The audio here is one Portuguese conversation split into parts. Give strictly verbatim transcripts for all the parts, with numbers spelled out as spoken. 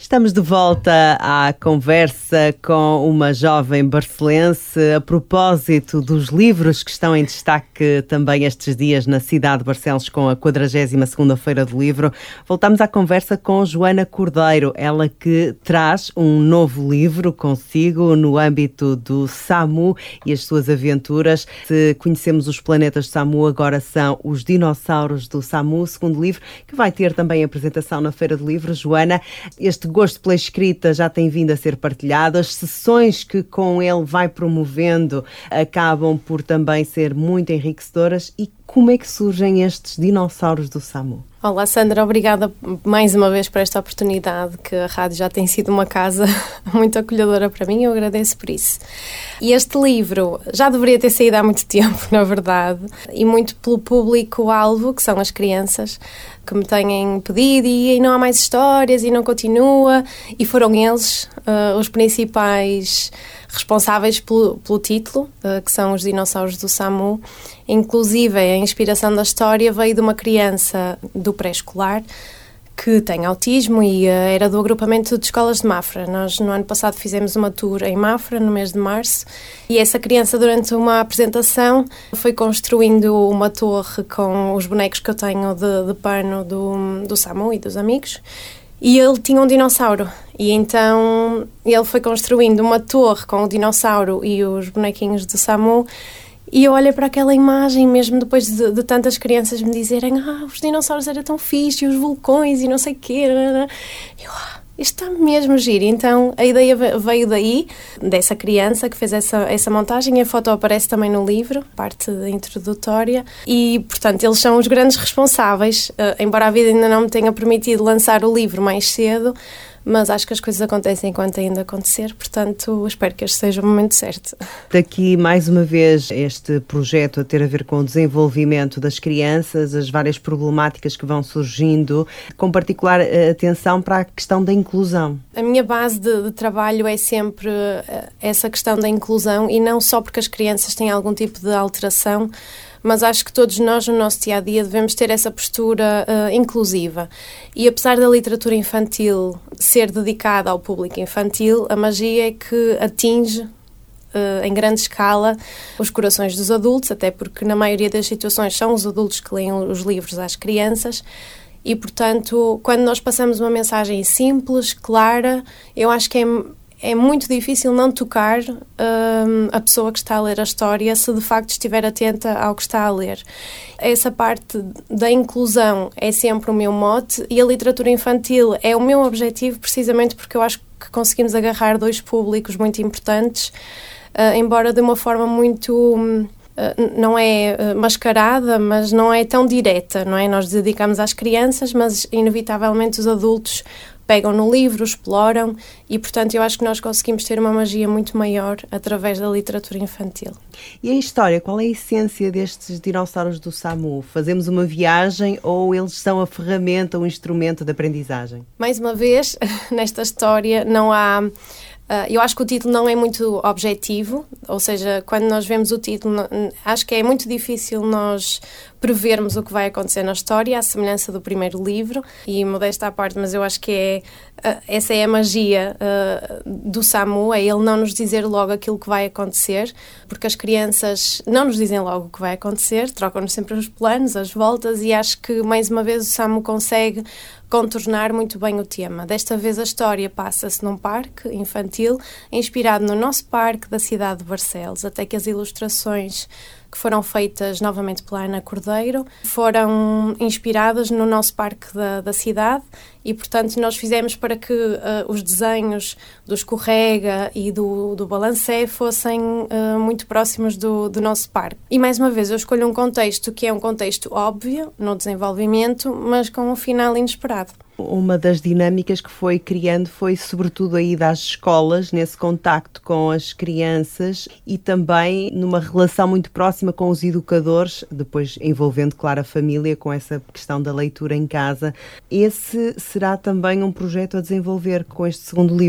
Estamos de volta à conversa com uma jovem barcelense a propósito dos livros que estão em destaque também estes dias na cidade de Barcelos com a quadragésima segunda Feira do Livro. Voltamos à conversa com Joana Cordeiro, ela que traz um novo livro consigo no âmbito do SAMU e as suas aventuras. Se conhecemos os planetas do SAMU, agora são os dinossauros do SAMU, segundo livro, que vai ter também apresentação na Feira do Livro. Joana, este gosto pela escrita já tem vindo a ser partilhado, as sessões que com ele vai promovendo acabam por também ser muito enriquecedoras. E como é que surgem estes dinossauros do SAMU? Olá Sandra, obrigada mais uma vez por esta oportunidade, que a rádio já tem sido uma casa muito acolhedora para mim, eu agradeço por isso. E este livro já deveria ter saído há muito tempo, na verdade, e muito pelo público-alvo, que são as crianças, que me têm pedido e, e não há mais histórias e não continua, e foram eles uh, os principais responsáveis pelo, pelo título, uh, que são os dinossauros do SAMU. Inclusive, a inspiração da história veio de uma criança do pré-escolar que tem autismo e uh, era do agrupamento de escolas de Mafra. Nós, no ano passado, fizemos uma tour em Mafra, no mês de março, e essa criança, durante uma apresentação, foi construindo uma torre com os bonecos que eu tenho de, de pano do, do SAMU e dos amigos. E ele tinha um dinossauro, e então ele foi construindo uma torre com o dinossauro e os bonequinhos do SAMU, e eu olhei para aquela imagem, mesmo depois de, de tantas crianças me dizerem ah, os dinossauros eram tão fixe, e os vulcões e não sei o quê, eu, ah, isto está mesmo giro. Então a ideia veio daí, dessa criança que fez essa, essa montagem. A foto aparece também no livro, parte introdutória, e portanto eles são os grandes responsáveis, uh, embora a vida ainda não me tenha permitido lançar o livro mais cedo, mas acho que as coisas acontecem enquanto ainda acontecer, portanto espero que este seja o momento certo. Daqui mais uma vez este projeto a ter a ver com o desenvolvimento das crianças, as várias problemáticas que vão surgindo, com particular atenção para a questão da inclusão. A minha base de, de trabalho é sempre essa questão da inclusão, e não só porque as crianças têm algum tipo de alteração, mas acho que todos nós, no nosso dia-a-dia, devemos ter essa postura uh, inclusiva. E apesar da literatura infantil ser dedicada ao público infantil, a magia é que atinge, uh, em grande escala, os corações dos adultos, até porque, na maioria das situações, são os adultos que leem os livros às crianças. E, portanto, quando nós passamos uma mensagem simples, clara, eu acho que é... É muito difícil não tocar um, a pessoa que está a ler a história, se de facto estiver atenta ao que está a ler. Essa parte da inclusão é sempre o meu mote, e a literatura infantil é o meu objetivo, precisamente porque eu acho que conseguimos agarrar dois públicos muito importantes, uh, embora de uma forma muito... Um, Uh, não é uh, mascarada, mas não é tão direta, não é? Nós dedicamos às crianças, mas inevitavelmente os adultos pegam no livro, exploram, e portanto eu acho que nós conseguimos ter uma magia muito maior através da literatura infantil. E a história, qual é a essência destes dinossauros do SAMU? Fazemos uma viagem ou eles são a ferramenta, o instrumento de aprendizagem? Mais uma vez, nesta história não há... Uh, eu acho que o título não é muito objetivo, ou seja, quando nós vemos o título, acho que é muito difícil nós prevermos o que vai acontecer na história, à semelhança do primeiro livro, e modesta à parte, mas eu acho que é, uh, essa é a magia uh, do SAMU, é ele não nos dizer logo aquilo que vai acontecer, porque as crianças não nos dizem logo o que vai acontecer, trocam-nos sempre os planos, as voltas, e acho que mais uma vez o SAMU consegue contornar muito bem o tema. Desta vez a história passa-se num parque infantil, inspirado no nosso parque da cidade de Barcelos, até que as ilustrações que foram feitas novamente pela Ana Cordeiro foram inspiradas no nosso parque da, da cidade, e portanto nós fizemos para que uh, os desenhos do escorrega e do, do balancé fossem uh, muito próximos do, do nosso parque. E mais uma vez eu escolho um contexto que é um contexto óbvio no desenvolvimento, mas com um final inesperado. Uma das dinâmicas que foi criando foi sobretudo a ida às escolas, nesse contacto com as crianças e também numa relação muito próxima com os educadores, depois envolvendo, claro, a família com essa questão da leitura em casa. Esse será também um projeto a desenvolver com este segundo livro?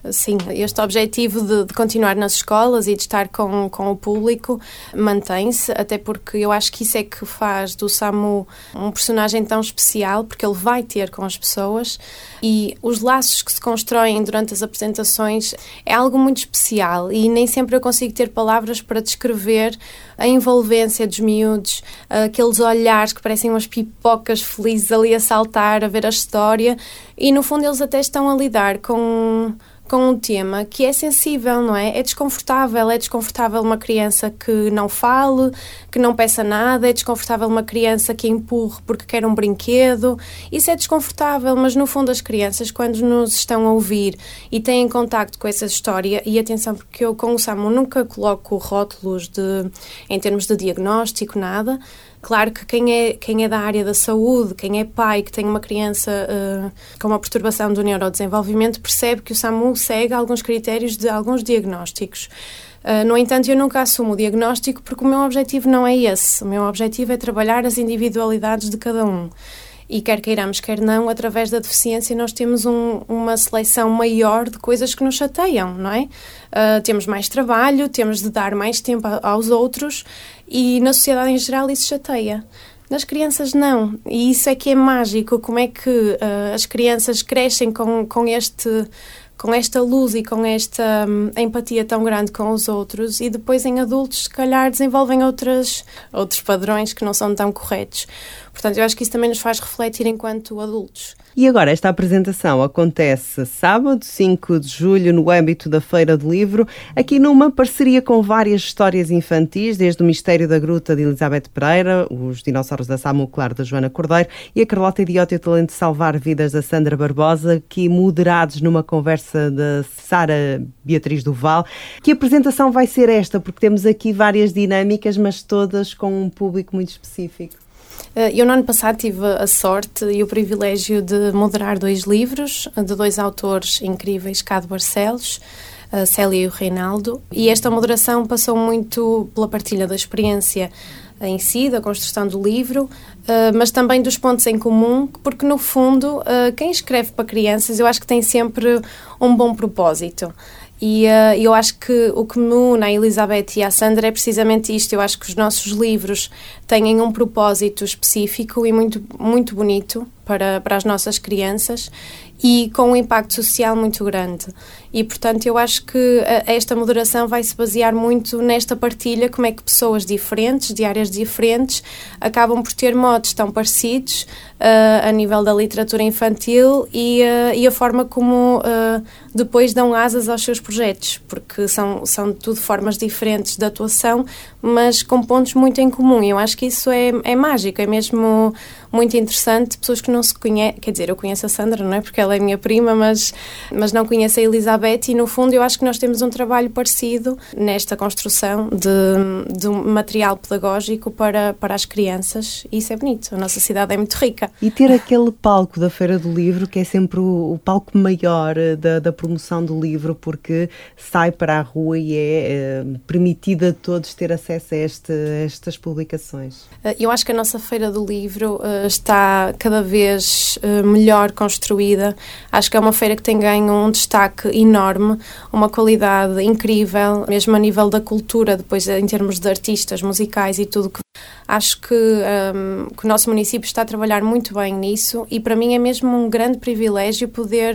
Sim, este objetivo de, de continuar nas escolas e de estar com, com o público mantém-se, até porque eu acho que isso é que faz do Samu um personagem tão especial, porque ele vai ter com as pessoas e os laços que se constroem durante as apresentações é algo muito especial e nem sempre eu consigo ter palavras para descrever a envolvência dos miúdos, aqueles olhares que parecem umas pipocas felizes ali a saltar, a ver a história, e no fundo eles até estão a lidar com, com um tema que é sensível, não é? É desconfortável, é desconfortável uma criança que não fale, que não peça nada, é desconfortável uma criança que empurre porque quer um brinquedo, isso é desconfortável, mas no fundo as crianças, quando nos estão a ouvir e têm contacto com essa história, e atenção, porque eu com o Samu nunca coloco rótulos de, em termos de diagnóstico, nada. Claro que quem é, quem é da área da saúde, quem é pai, que tem uma criança uh, com uma perturbação do neurodesenvolvimento, percebe que o Samu segue alguns critérios de alguns diagnósticos. Uh, no entanto, eu nunca assumo o diagnóstico porque o meu objetivo não é esse. O meu objetivo é trabalhar as individualidades de cada um. E quer queiramos, quer não, através da deficiência nós temos um, uma seleção maior de coisas que nos chateiam, não é? Uh, temos mais trabalho, temos de dar mais tempo a, aos outros e na sociedade em geral isso chateia. Nas crianças não, e isso é que é mágico, como é que uh, as crianças crescem com, com este... com esta luz e com esta hum, empatia tão grande com os outros e depois em adultos se calhar desenvolvem outras, outros padrões que não são tão corretos. Portanto, eu acho que isso também nos faz refletir enquanto adultos. E agora, esta apresentação acontece sábado, cinco de julho, no âmbito da Feira do Livro, aqui numa parceria com várias histórias infantis, desde o Mistério da Gruta de Elizabeth Pereira, Os Dinossauros da Samu, claro, da Joana Cordeiro, e a Carlota Idiota e o Talento de Salvar Vidas da Sandra Barbosa, aqui moderados numa conversa da Sara Beatriz Duval. Que apresentação vai ser esta? Porque temos aqui várias dinâmicas, mas todas com um público muito específico. Eu no ano passado tive a sorte e o privilégio de moderar dois livros de dois autores incríveis cá de Barcelos, a Célia e o Reinaldo, e esta moderação passou muito pela partilha da experiência em si, da construção do livro, mas também dos pontos em comum, porque no fundo quem escreve para crianças eu acho que tem sempre um bom propósito. E uh, eu acho que o que me une à Elizabeth e à Sandra é precisamente isto. Eu acho que os nossos livros têm um propósito específico e muito, muito bonito para, para as nossas crianças e com um impacto social muito grande. E, portanto, eu acho que esta moderação vai se basear muito nesta partilha, como é que pessoas diferentes, de áreas diferentes, acabam por ter modos tão parecidos uh, a nível da literatura infantil e, uh, e a forma como uh, depois dão asas aos seus projetos, porque são, são tudo formas diferentes de atuação, mas com pontos muito em comum. E eu acho que isso é, é mágico, é mesmo muito interessante. Pessoas que não se conhecem, quer dizer, eu conheço a Sandra, não é? Porque ela é minha prima, mas, mas não conheço a Elizabeth e, no fundo, eu acho que nós temos um trabalho parecido nesta construção de, de um material pedagógico para, para as crianças e isso é bonito. A nossa cidade é muito rica. E ter aquele palco da Feira do Livro, que é sempre o, o palco maior da, da promoção do livro, porque sai para a rua e é, é permitido a todos ter acesso a, este, a estas publicações. Eu acho que a nossa Feira do Livro uh, está cada vez uh, melhor construída. Acho que é uma feira que tem ganho um destaque enorme, uma qualidade incrível, mesmo a nível da cultura, depois em termos de artistas, musicais e tudo. Acho que, um, que o nosso município está a trabalhar muito bem nisso e para mim é mesmo um grande privilégio poder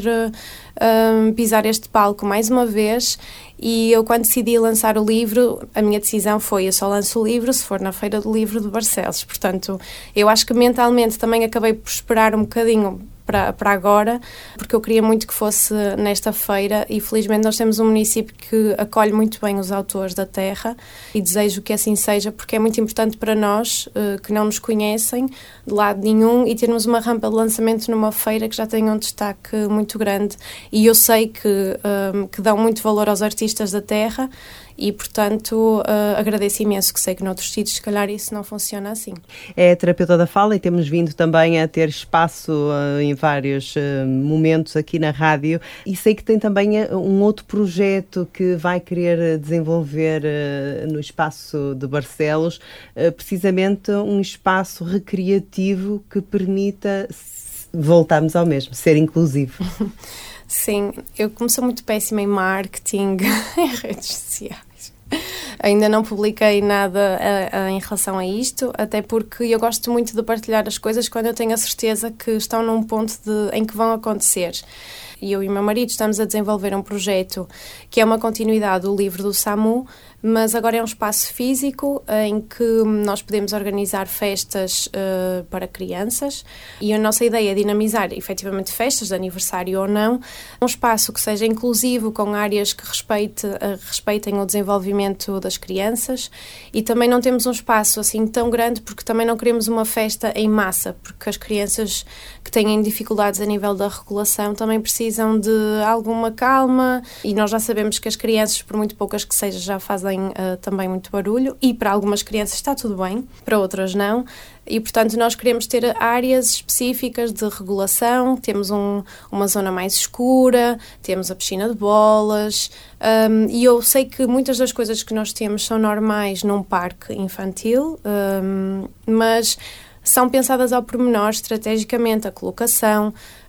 uh, um, pisar este palco mais uma vez. E eu, quando decidi lançar o livro, a minha decisão foi: eu só lanço o livro se for na Feira do Livro de Barcelos. Portanto, eu acho que mentalmente também acabei por esperar um bocadinho para, para agora, porque eu queria muito que fosse nesta feira e felizmente nós temos um município que acolhe muito bem os autores da terra e desejo que assim seja, porque é muito importante para nós uh, que não nos conhecem de lado nenhum e termos uma rampa de lançamento numa feira que já tenha um destaque muito grande e eu sei que, um, que dão muito valor aos artistas da terra e, portanto, uh, agradeço imenso, que sei que noutros sítios, se calhar, isso não funciona assim. É terapeuta da fala e temos vindo também a ter espaço uh, em vários uh, momentos aqui na rádio e sei que tem também uh, um outro projeto que vai querer desenvolver uh, no espaço de Barcelos, uh, precisamente um espaço recreativo que permita, voltarmos ao mesmo, ser inclusivo. Sim, eu como sou muito péssima em marketing, em redes sociais, ainda não publiquei nada a, a, em relação a isto, até porque eu gosto muito de partilhar as coisas quando eu tenho a certeza que estão num ponto de, em que vão acontecer. E eu e o meu marido estamos a desenvolver um projeto que é uma continuidade do livro do SAMU, mas agora é um espaço físico em que nós podemos organizar festas uh, para crianças, e a nossa ideia é dinamizar efetivamente festas de aniversário ou não, um espaço que seja inclusivo, com áreas que respeite, uh, respeitem o desenvolvimento das crianças, e também não temos um espaço assim tão grande porque também não queremos uma festa em massa, porque as crianças que têm dificuldades a nível da regulação também precisam de alguma calma, e nós já sabemos que as crianças, por muito poucas que sejam, já fazem Uh, também muito barulho, e para algumas crianças está tudo bem, para outras não, e portanto nós queremos ter áreas específicas de regulação. Temos um, uma zona mais escura, temos a piscina de bolas, um, e eu sei que muitas das coisas que nós temos são normais num parque infantil, um, mas são pensadas ao pormenor, estrategicamente, a colocação,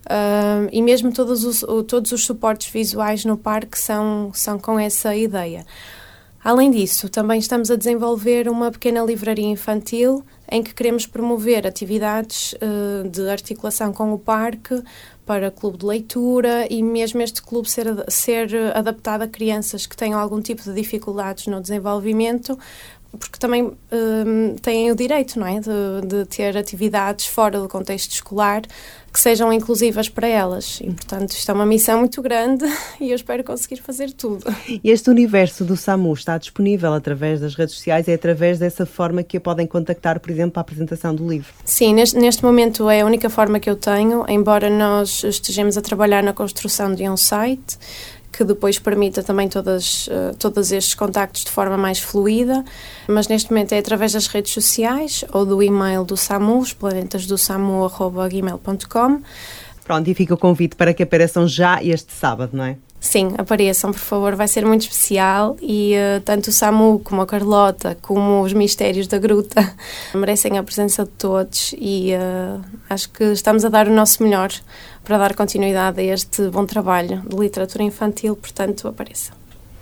uh, e mesmo todos os, todos os suportes visuais no parque são, são com essa ideia. Além disso, também estamos a desenvolver uma pequena livraria infantil em que queremos promover atividades uh, de articulação com o parque, para clube de leitura, e mesmo este clube ser, ser adaptado a crianças que tenham algum tipo de dificuldades no desenvolvimento, porque também um, têm o direito, não é, de, de ter atividades fora do contexto escolar que sejam inclusivas para elas. E, portanto, isto é uma missão muito grande e eu espero conseguir fazer tudo. E este universo do SAMU está disponível através das redes sociais? É através dessa forma que a podem contactar, por exemplo, para a apresentação do livro? Sim, neste, neste momento é a única forma que eu tenho, embora nós estejamos a trabalhar na construção de um site que depois permita também todas, uh, todos estes contactos de forma mais fluida, mas neste momento é através das redes sociais ou do e-mail do SAMU, esplanetasdosamu arroba gmail ponto com. Pronto, e fica o convite para que apareçam já este sábado, não é? Sim, apareçam, por favor, vai ser muito especial, e uh, tanto o SAMU como a Carlota, como os Mistérios da Gruta merecem a presença de todos, e uh, acho que estamos a dar o nosso melhor para dar continuidade a este bom trabalho de literatura infantil, portanto, apareçam.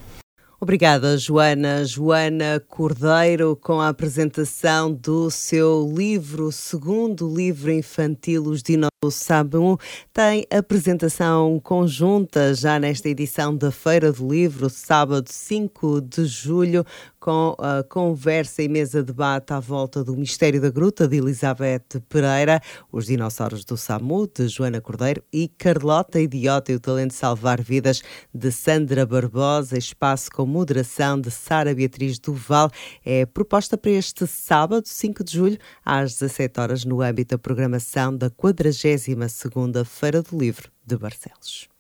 Obrigada, Joana. Joana Cordeiro, com a apresentação do seu livro, segundo livro infantil, Os Dinossauros do SAMU. Tem apresentação conjunta já nesta edição da Feira do Livro, sábado cinco de julho, com a conversa e mesa de debate à volta do Mistério da Gruta, de Elizabeth Pereira, Os Dinossauros do SAMU, de Joana Cordeiro, e Carlota Idiota e o Talento de Salvar Vidas, de Sandra Barbosa. Espaço com moderação de Sara Beatriz Duval. É proposta para este sábado, cinco de julho, às dezassete horas, no âmbito da programação da quadragésima segunda Feira do Livro de Barcelos.